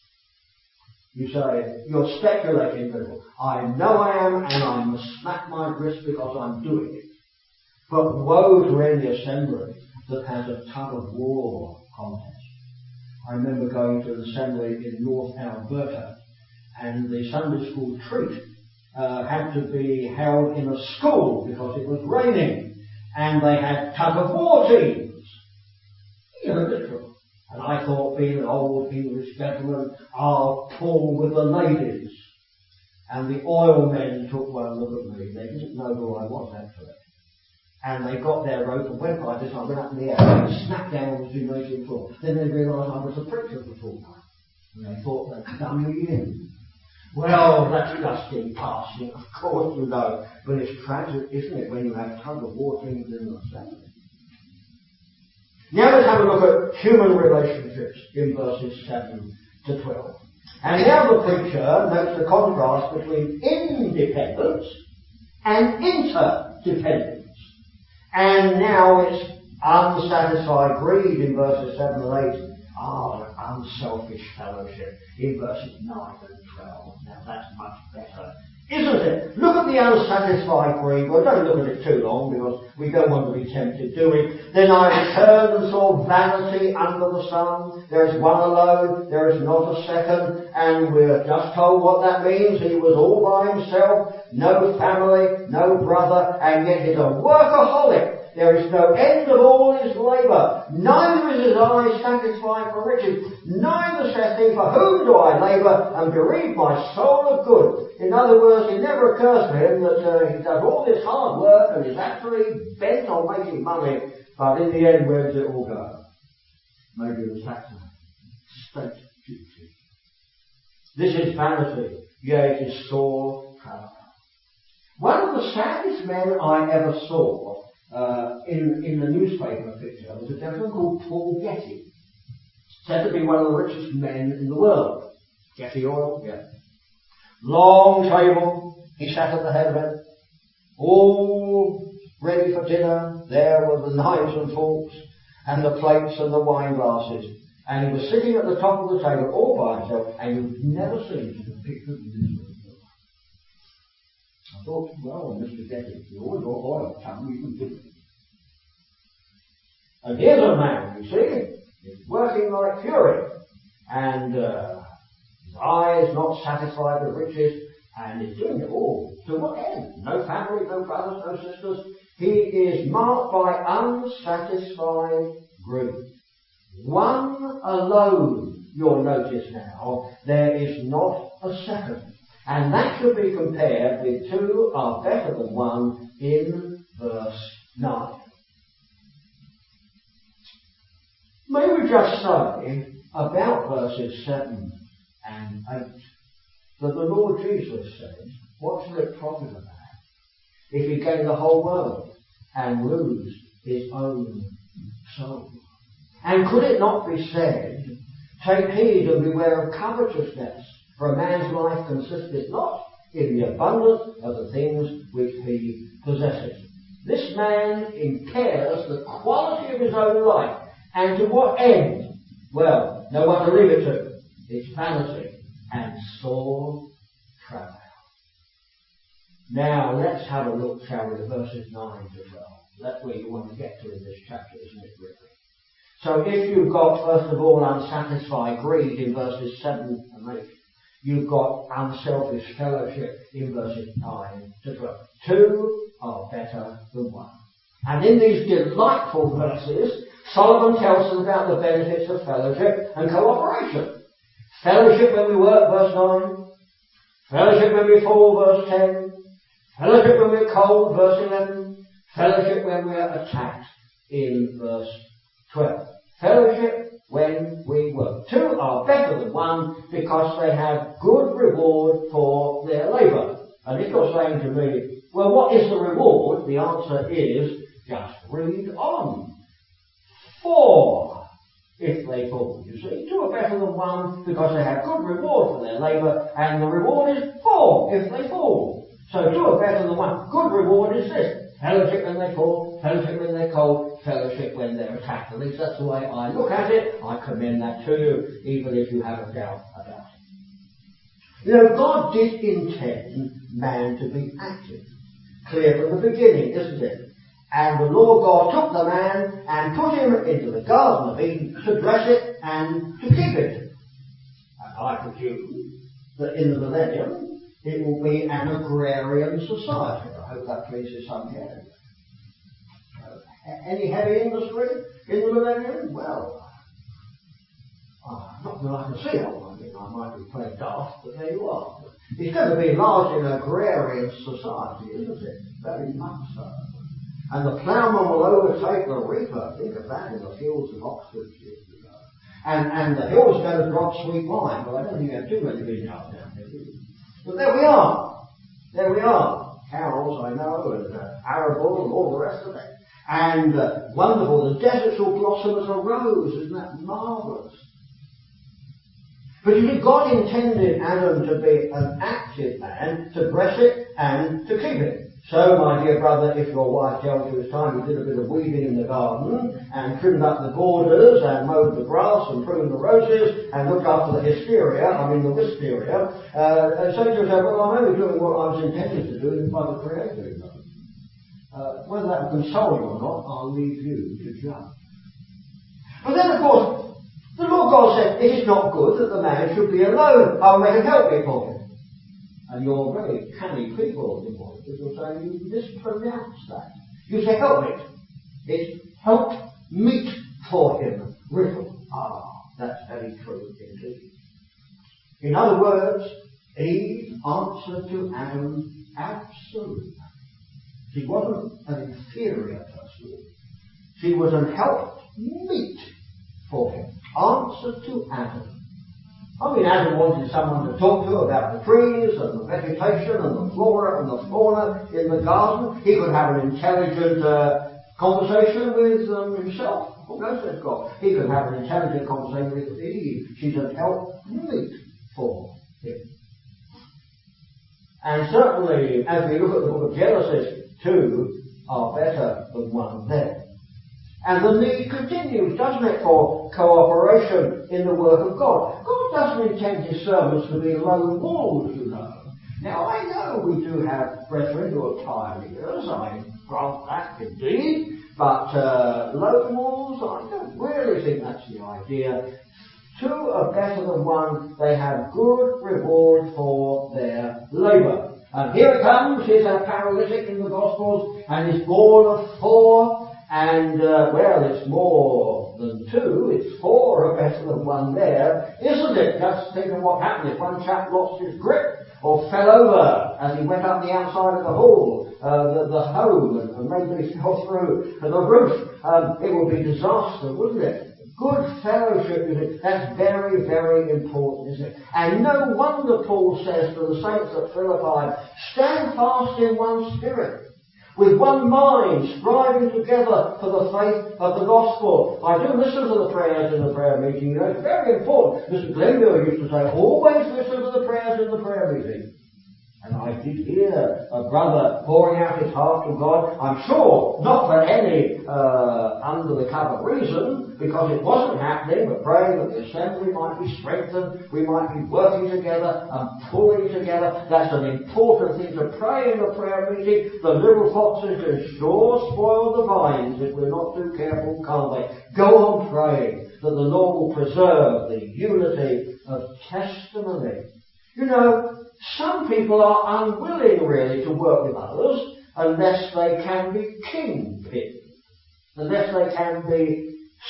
You say, you're speculating, little. I know I am, and I must smack my wrist because I'm doing it. But woe to any assembly that has a tug of war contest. I remember going to an assembly in North Alberta, and the Sunday school treat had to be held in a school because it was raining, and they had tug-of-war teams. Literal. And I thought, being an old English gentleman, I'll pull with the ladies. And the oil men took one look at me. They didn't know who I was, actually. And they got their rope and went like this. I went up in the air and snapped down on the gymnasium floor. Then they realised I was the preacher of the fortnight. And they thought they'd done me in. Well, that's just in passing, of course, you know. But it's tragic, isn't it, when you have tug-of-war teams in the family? Now let's have a look at human relationships in verses 7 to 12. And now the preacher notes the contrast between independence and interdependence. And now it's unsatisfied greed in verses 7 and 8. Unselfish fellowship in verses 9 and 12. Now that's much better, isn't it? Look at the unsatisfied greed. Well, don't look at it too long because we don't want to be tempted, do we? Then I returned and saw vanity under the sun. There is one alone, there is not a second, and we're just told what that means. He was all by himself, no family, no brother, and yet he's a workaholic. There is no end of all his labour. Neither is his eye satisfied for riches. Neither saith he, for whom do I labour and bereave my soul of good? In other words, it never occurs to him that he does all this hard work and is actually bent on making money. But in the end, where does it all go? Maybe the tax man. State duty. This is vanity. Yea, it is sore travel. One of the saddest men I ever saw in the newspaper picture was a gentleman called Paul Getty, said to be one of the richest men in the world. Getty Oil, yeah. Long table, he sat at the head of it, all ready for dinner. There were the knives and forks, and the plates and the wine glasses, and he was sitting at the top of the table all by himself, and you've never seen the picture of this. I thought, well, Mr. Getty, you're your oil chum, you can do it. And here's a man, you see, he's working like fury, and his eye is not satisfied with riches, and he's doing it all. To what end? No family, no brothers, no sisters. He is marked by unsatisfied greed. One alone, you'll notice now, there is not a second. And that should be compared with two are better than one in verse 9. May we just say about verses 7 and 8 that the Lord Jesus said, what shall it profit a man if he gain the whole world and lose his own soul? And could it not be said, take heed and beware of covetousness, for a man's life consisteth not in the abundance of the things which he possesses. This man impairs the quality of his own life. And to what end? Well, no one to leave it to. It's vanity and sore travail. Now, let's have a look, shall we, at verses 9 to 12. That's where you want to get to in this chapter, isn't it, really? So if you've got, first of all, unsatisfied greed in verses 7 and 8, you've got unselfish fellowship in verses 9 to 12. Two are better than one. And in these delightful verses, Solomon tells us about the benefits of fellowship and cooperation. Fellowship when we work, verse 9. Fellowship when we fall, verse 10. Fellowship when we're cold, verse 11. Fellowship when we're attacked, in verse 12. Fellowship when we work. Two are better than one because they have good reward for their labour. And if you're saying to me, well, what is the reward? The answer is, just read on. 4 if they fall. You see, two are better than one because they have good reward for their labour, and the reward is 4 if they fall. So two are better than one. Good reward is this: fellowship when they fall, fellowship when they're cold, fellowship when they're attacked. At least that's the way I look at it. I commend that to you, even if you have a doubt about it. You know, God did intend man to be active. Clear from the beginning, isn't it? And the Lord God took the man and put him into the Garden of Eden to dress it and to keep it. And I presume that in the millennium, It will be an agrarian society. I hope that pleases some here. Any heavy industry in the millennium? Well, not that I can see it. I mean, I might be playing daft, but there you are. It's going to be largely an agrarian society, isn't it? Very much so. And the ploughman will overtake the reaper. Think of that in the fields of Oxfordshire. And the hills are going to drop sweet wine. Well, I don't think you have too many vineyards down there, do you? But there we are. There we are. Cows, I know, and arable and all the rest of it. And wonderful. The deserts will blossom as a rose. Isn't that marvellous? But you see, God intended Adam to be an active man, to dress it and to keep it. So, my dear brother, if your wife tells you it's time, you did a bit of weeding in the garden and trimmed up the borders and mowed the grass and pruned the roses and looked after the the wisteria, and say to yourself, well, I'm only doing what I was intended to do by the Creator. Whether that will console you or not, I'll leave you to judge. But then, of course, the Lord God said, it is not good that the man should be alone. I'll make a helpmeet for him. And you're very canny people, because you're saying you mispronounce that. You say helpmeet. It's help meet for him. Riddle. That's very true indeed. In other words, Eve answered to Adam absolutely. She wasn't an inferior person. She was an helpmeet for him. Answered to Adam. I mean, Adam wanted someone to talk to about the trees and the vegetation and the flora and the fauna in the garden. He could have an intelligent conversation with himself. Oh, no, says God. He could have an intelligent conversation with Eve. She's an helpmeet for him. And certainly, as we look at the book of Genesis, two are better than one there. And the need continues, doesn't it, for cooperation in the work of God. God doesn't intend his servants to be lone wolves, you know. Now, I know we do have brethren who are pioneers, I grant that indeed, but lone wolves, I don't really think that's the idea. Two are better than one. They have good reward for their labour. And here it comes, here's a paralytic in the Gospels, and he's born of 4. And, it's more than 2, it's 4 are better than 1 there, isn't it? Just think of what happened if one chap lost his grip or fell over as he went up the outside of the hall, the home, and maybe he fell through the roof. It would be disaster, wouldn't it? Good fellowship, that's very, very important, isn't it? And no wonder Paul says to the saints at Philippi, stand fast in one spirit, with one mind, striving together for the faith of the gospel. I do listen to the prayers in the prayer meeting. You know, it's very important. Mr. Glenville used to say, always listen to the prayers in the prayer meeting. And I did hear a brother pouring out his heart to God. I'm sure not for any under the cover reason, because it wasn't happening, but praying that the assembly might be strengthened, we might be working together and pulling together. That's an important thing to pray in the prayer meeting. The little foxes can sure spoil the vines if we're not too careful, can't they? Go on praying that the Lord will preserve the unity of testimony. You know, some people are unwilling really to work with others unless they can be kingpins, unless they can be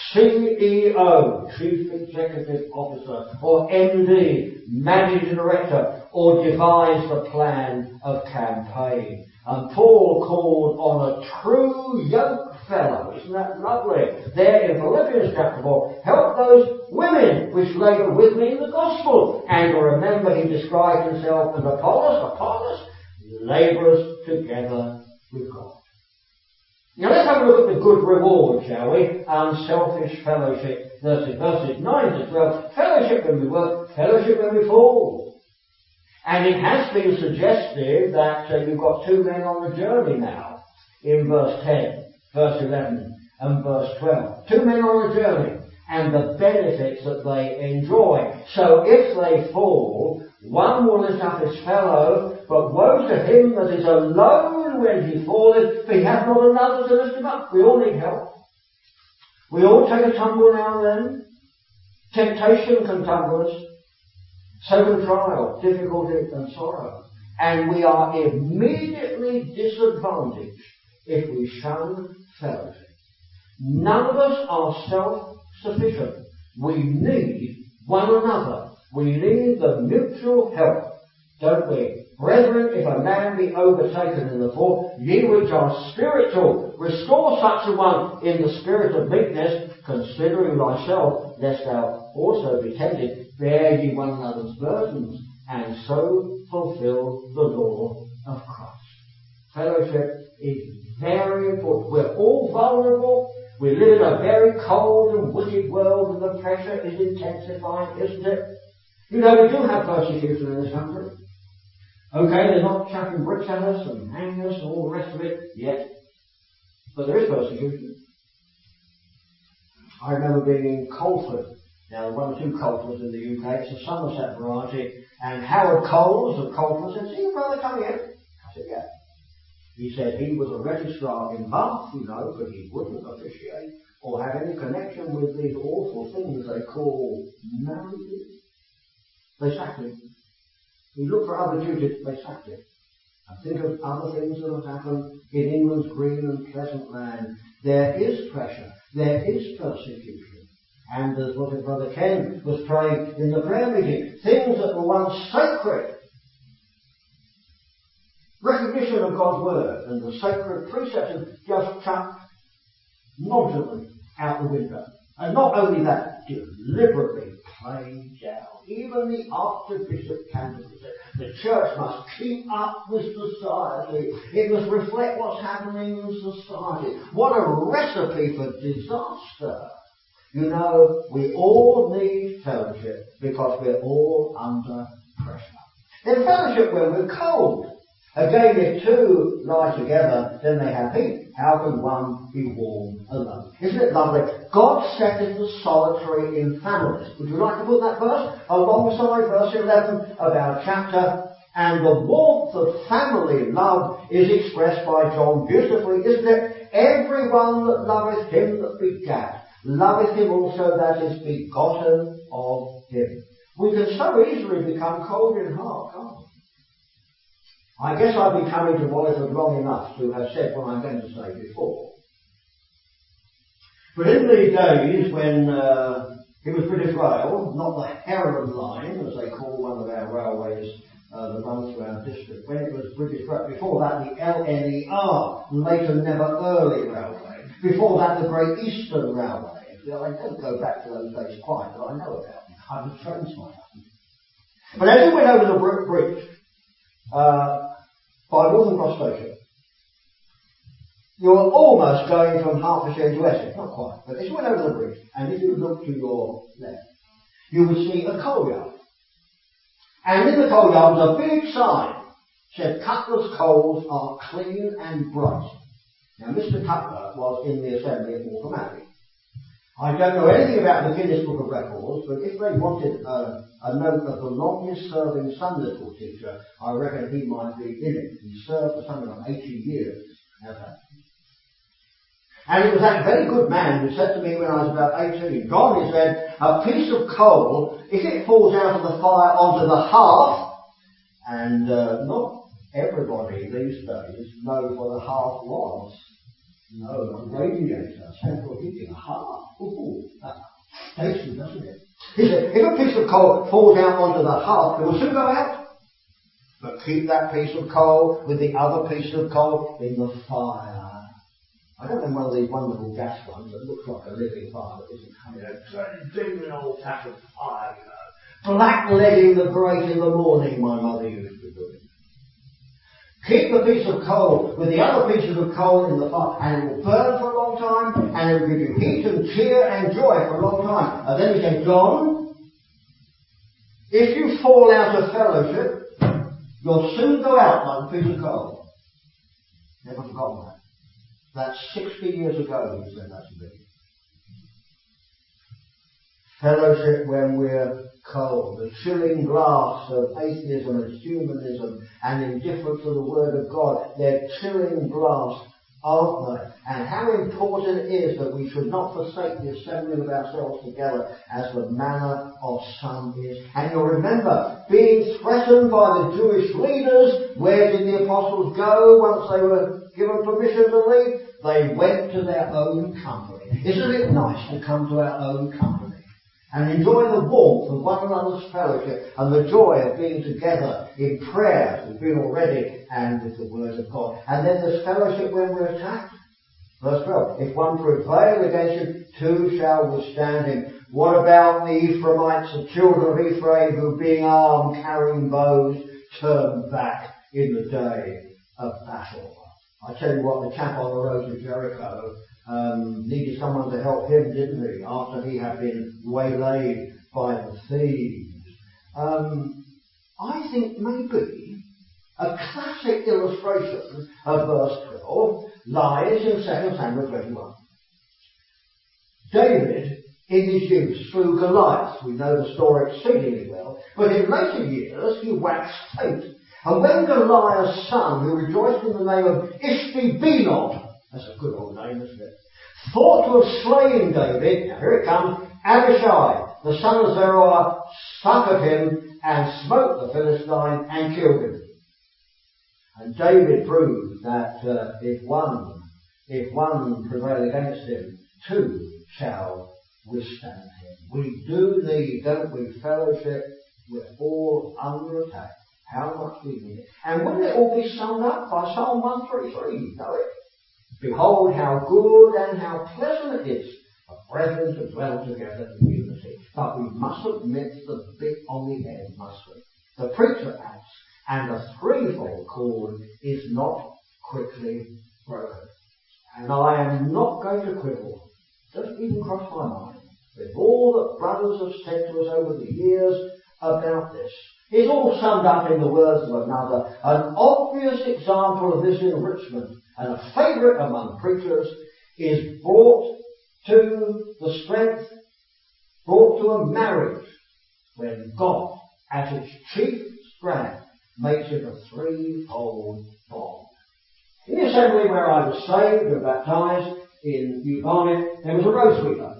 CEO, Chief Executive Officer, or MD, Managing Director, or devise the plan of campaign. And Paul called on a true yoke fellow. Isn't that lovely? There in Philippians chapter 4, help those women which labour with me in the gospel. And remember, he described himself as Apollos, labourers together with God. Now let's have a look at the good reward, shall we? Unselfish fellowship. Verses 9 to 12. Fellowship when we work, fellowship when we fall. And it has been suggested that you've got 2 men on the journey now. In verse 10, verse 11 and verse 12. 2 men on the journey. And the benefits that they enjoy. So if they fall, one will lift up his fellow, but woe to him that is alone when he falleth, for he hath not another to lift him up. We all need help. We all take a tumble now and then. Temptation can tumble us. So can trial, difficulty and sorrow. And we are immediately disadvantaged if we shun fellowship. None of us are self-sufficient. We need one another. We need the mutual help, don't we? Brethren, if a man be overtaken in the fault, ye which are spiritual, restore such a one in the spirit of meekness, considering thyself, lest thou also be tempted. Bear ye one another's burdens, and so fulfill the law of Christ. Fellowship is very important. We're all vulnerable. We live in a very cold and wicked world, and the pressure is intensifying, isn't it? You know, we do have persecution in this country. Okay, they're not chucking bricks at us and hanging us and all the rest of it yet. But there is persecution. I remember being in Colford. Now, there are one or two Colfords in the UK. It's a Somerset variety. And Howard Coles of Colford said, "See your brother come here?" I said, "Yeah." He said he was a registrar in Bath, you know, but he wouldn't officiate or have any connection with these awful things they call marriages. They sacked him. He looked for other duties, they sacked him. And think of other things that have happened in England's green and pleasant land. There is pressure. There is persecution. And as what Brother Ken was praying in the prayer meeting, things that were once sacred, recognition of God's word and the sacred precepts just chucked nonchalantly out the window. And not only that, deliberately played down. Even the Archbishop Canterbury said the church must keep up with society. It must reflect what's happening in society. What a recipe for disaster. You know, we all need fellowship because we're all under pressure. In fellowship when we're cold. Again, if two lie together, then they have heat. How can one be warm alone? Isn't it lovely? God setteth the solitary in families. Would you like to put that verse alongside verse 11 of our chapter? And the warmth of family love is expressed by John beautifully, isn't it? Everyone that loveth him that begat, loveth him also that is begotten of him. We can so easily become cold in heart, can't we? I guess I've been coming to Wallingford long enough to have said what I'm going to say before. But in the days when it was British Rail, not the Heron Line, as they call one of our railways that runs through our district, when it was British Rail, before that the LNER, later Never Early Railway, before that the Great Eastern Railway. I don't go back to those days quite, but I know about them. I was translator. But as you went over the bridge, by Waltham Cross Station, you were almost going from Hertfordshire into Essex, not quite, but as you went over the bridge, and if you look to your left, you would see a coal yard. And in the coal yard was a big sign, said Cutler's coals are clean and bright. Now Mr. Cutler was in the assembly at Waltham Abbey. I don't know anything about the Guinness Book of Records, but if they wanted a note of the longest serving Sunday school teacher, I reckon he might be in it. He served for something like 80 years. And it was that very good man who said to me when I was about 18, "John," he said, "a piece of coal, if it falls out of the fire onto the hearth," and not everybody these days knows what a hearth was. No, not a radiator, central heating, a hearth. Ooh, that's tasty, doesn't it? He said, if a piece of coal falls out onto the hearth, it will soon go out. But keep that piece of coal with the other piece of coal in the fire. I don't know one of these wonderful gas ones that looks like a living fire that isn't coming out. Genuine old-fashioned fire, you know. Blackleading the grate in the morning, my mother used to do it. Keep the piece of coal with the other pieces of coal in the fire, and it will burn for a long time, and it will give you heat and cheer and joy for a long time. And then he said, "John, if you fall out of fellowship, you'll soon go out like a piece of coal." Never forgotten that. That's 60 years ago he said that to me. Fellowship when we're cold, the chilling blast of atheism and humanism and indifference to the Word of God, their chilling blast aren't they? And how important it is that we should not forsake the assembling of ourselves together as the manner of some is. And you'll remember, being threatened by the Jewish leaders, where did the apostles go once they were given permission to leave? They went to their own company. Isn't it nice to come to our own company and enjoy the warmth of one another's fellowship and the joy of being together in prayer, as we've been already, and with the Word of God. And then there's fellowship when we're attacked. Verse 12, if one prevail against you, two shall withstand him. What about the Ephraimites, the children of Ephraim, who being armed, carrying bows, turned back in the day of battle? I tell you what, the chap on the road to Jericho needed someone to help him, didn't he, after he had been waylaid by the thieves. I think maybe a classic illustration of verse 12 lies in 2 Samuel 21. David, in his youth, slew Goliath. We know the story exceedingly well. But in later years, he waxed faint. And when Goliath's son, who rejoiced in the name of Ishbi-Benob, that's a good old name, isn't it, thought to have slain David, now here it comes, Abishai, the son of Zeruiah, struck at him and smote the Philistine and killed him. And David proved that if one prevail against him, two shall withstand him. We do need, don't we, fellowship. We're all under attack. How much we need it. And wouldn't it all be summed up by Psalm 133? You know it. Behold how good and how pleasant it is for brethren to dwell together in unity. But we mustn't miss the bit on the end, must we? The preacher acts, and the threefold cord is not quickly broken. And I am not going to quibble, doesn't even cross my mind, with all that brothers have said to us over the years about this. It's all summed up in the words of another. An obvious example of this enrichment, and a favourite among preachers, is brought to the strength, brought to a marriage, when God, at its chief strand, makes it a threefold bond. In the assembly where I was saved and baptized in New Barnet, there was a road sweeper.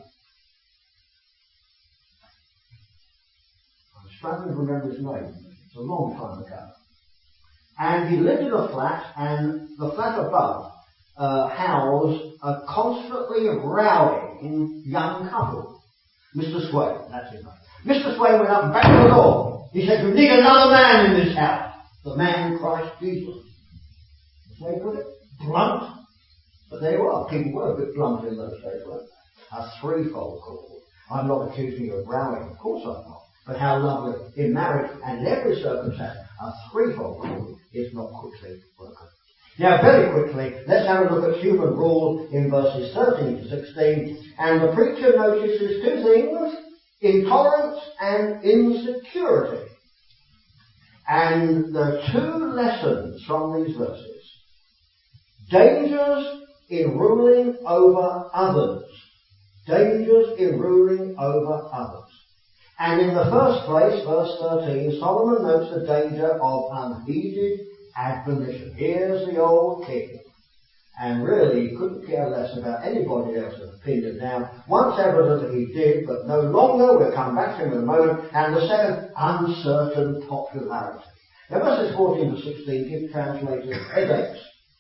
I'm struggling to remember his name. It's a long time ago. And he lived in a flat, and the flat above housed a constantly rowing young couple. Mr. Swain, that's his name. Mr. Swain went up and back to the door. He said, "You need another man in this house." The man, Christ Jesus. That's the way he put it. Blunt. But there you are. People were a bit blunt in those days, weren't they? A threefold cord. I'm not accusing you of rowing. Of course I'm not. But how lovely. In marriage and in every circumstance, a threefold cord is not quickly broken. Now, very quickly, let's have a look at human rule in verses 13 to 16. And the preacher notices two things: intolerance and insecurity. And the two lessons from these verses: dangers in ruling over others. Dangers in ruling over others. And in the first place, verse 13, Solomon notes the danger of unheeded admonition. Here's the old king. And really, he couldn't care less about anybody else's opinion. Now, once evident he did, but no longer. We'll come back to him in a moment. And the second, uncertain popularity. Now, verses 14 to 16 give translators headaches.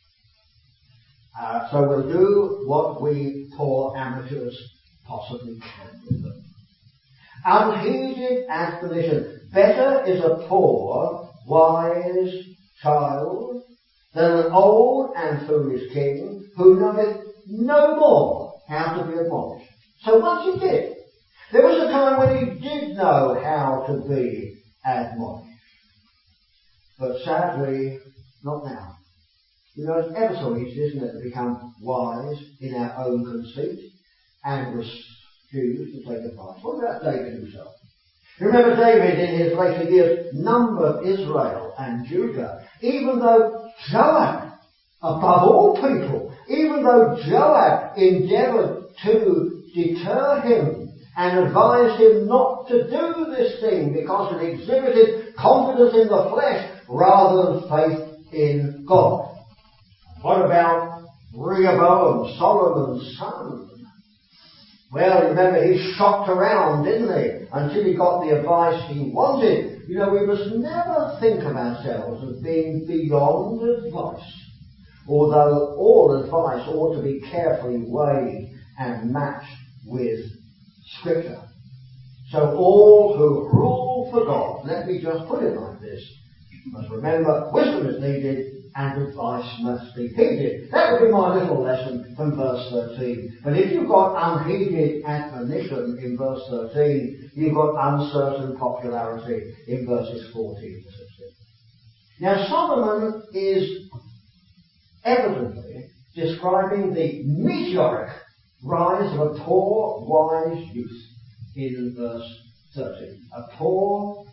So we'll do what we poor amateurs possibly can with them. Unheeded admonition. Better is a poor, wise child than an old and foolish king who knoweth no more how to be admonished. So once he did. There was a time when he did know how to be admonished. But sadly, not now. You know, it's ever so easy, isn't it, to become wise in our own conceit and refuse to take advice. What about David himself? Remember, David in his later years numbered Israel and Judah, even though Joab, above all people, even though Joab endeavoured to deter him and advised him not to do this thing because it exhibited confidence in the flesh rather than faith in God. What about Rehoboam, Solomon's son. Well, remember, he shopped around, didn't he? Until he got the advice he wanted. You know, we must never think of ourselves as being beyond advice. Although all advice ought to be carefully weighed and matched with Scripture. So all who rule for God, let me just put it like this, must remember wisdom is needed and advice must be heeded. That would be my little lesson from verse 13. But if you've got unheeded admonition in verse 13, you've got uncertain popularity in verses 14 to 16. Now Solomon is evidently describing the meteoric rise of a poor, wise youth in verse 13. A poor,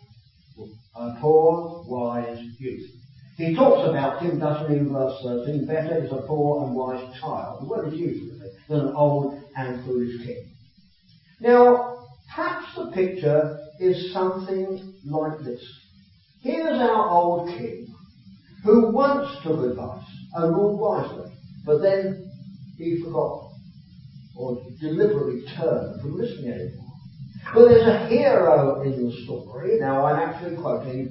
wise youth. He talks about him, doesn't he, in verse 13, better is a poor and wise child, well as youth, than an old and foolish king. Now, perhaps the picture is something like this. Here's our old king, who once took advice and ruled wisely, but then he forgot, or deliberately turned from listening anymore. Well, there's a hero in the story. Now, I'm actually quoting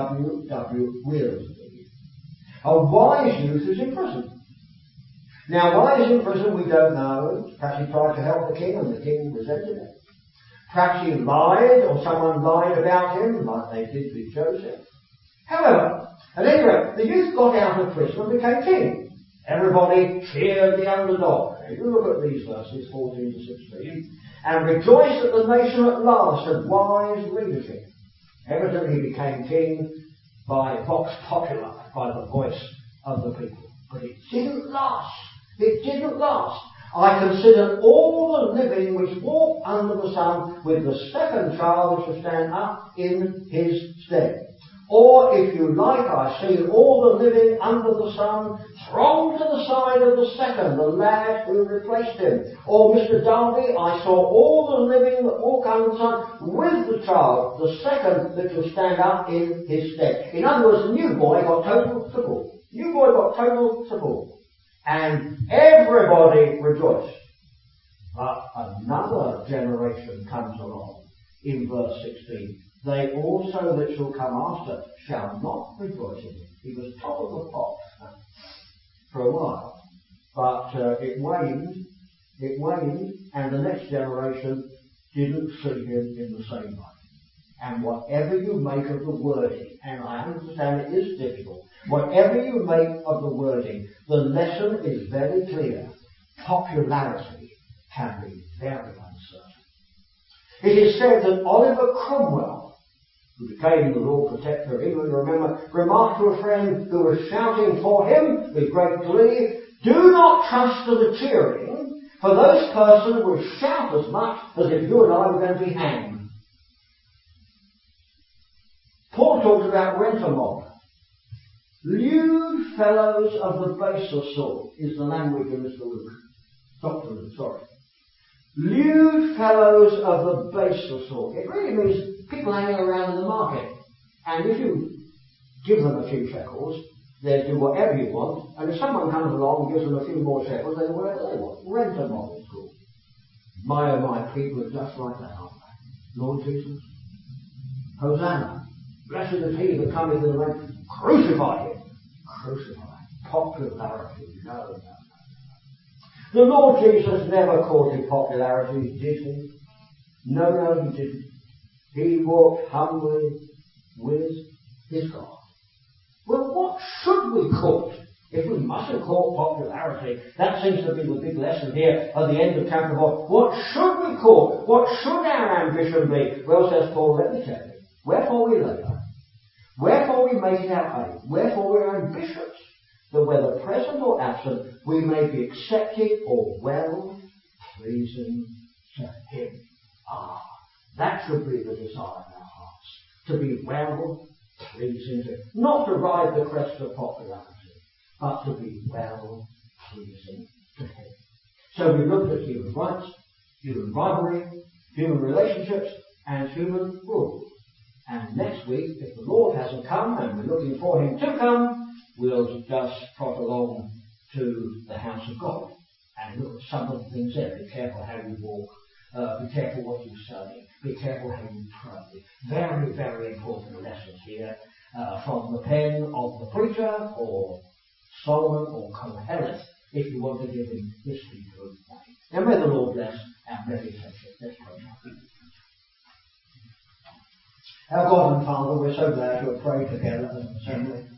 W. Wiersbe. A wise youth is in prison. Now, why he's in prison, we don't know. Perhaps he tried to help the king and the king resented it. Perhaps he lied, or someone lied about him, like they did with Joseph. However, at any rate, the youth got out of prison and became king. Everybody cheered the underdog. Now, you look at these verses, 14 to 16, and rejoiced that the nation at last had wise leadership. Evidently he became king by vox populi, by the voice of the people. But it didn't last. It didn't last. I consider all the living which walk under the sun with the second child which shall stand up in his stead. Or, if you like, I see all the living under the sun throng to the side of the second, the lad who replaced him. Or, Mr. Darby, I saw all the living that walk under the sun with the child, the second that will stand up in his stead. In other words, the new boy got total support. New boy got total support. And everybody rejoiced. But another generation comes along in verse 16. They also that shall come after shall not rejoice in him. He was top of the pops for a while. But it waned, and the next generation didn't see him in the same light. And whatever you make of the wording, and I understand it is difficult, whatever you make of the wording, the lesson is very clear. Popularity can be very uncertain. It is said that Oliver Cromwell, who became the Lord Protector of England, remember, remarked to a friend who was shouting for him with great glee, "Do not trust to the cheering, for those persons will shout as much as if you and I were going to be hanged." Paul talks about rent-a-mob. Lewd fellows of the baser sort is the language of Mr. Luke. Dr. Luke, sorry. Lewd fellows of the baser sort. It really means people hanging around in the market. And if you give them a few shekels, they'll do whatever you want. And if someone comes along and gives them a few more shekels, they do whatever they want. Rent-a-mob is called. My, oh my, people are just like that, aren't they? Lord Jesus. Hosanna. Blessed is he that cometh in the name. Crucify him. Crucify. Popularity. No. The Lord Jesus never courted popularity, did he? No, he didn't. He walked humbly with his God. Well, what should we court? If we mustn't court popularity, that seems to be the big lesson here at the end of chapter 4. What should we court? What should our ambition be? Well, says Paul, let me tell you. Wherefore we labour. Wherefore we make it our aim. Wherefore we are ambitious, that whether present or absent, we may be accepted or well pleasing to him. That should be the desire of our hearts, to be well pleasing to him. Not to ride the crest of popularity, but to be well pleasing to him. So we looked at human rights, human rivalry, human relationships, and human rule. And next week, if the Lord hasn't come, and we're looking for him to come, we'll just trot along to the house of God. And look at some of the things there. Be careful how you walk. Be careful what you say. Be careful how you pray. Very, very important lessons here from the pen of the preacher or Solomon or Koheleth, if you want to give him his Hebrew name. And may the Lord bless our meditation. Let's pray. Our God and Father, we're so glad to have prayed together as an assembly.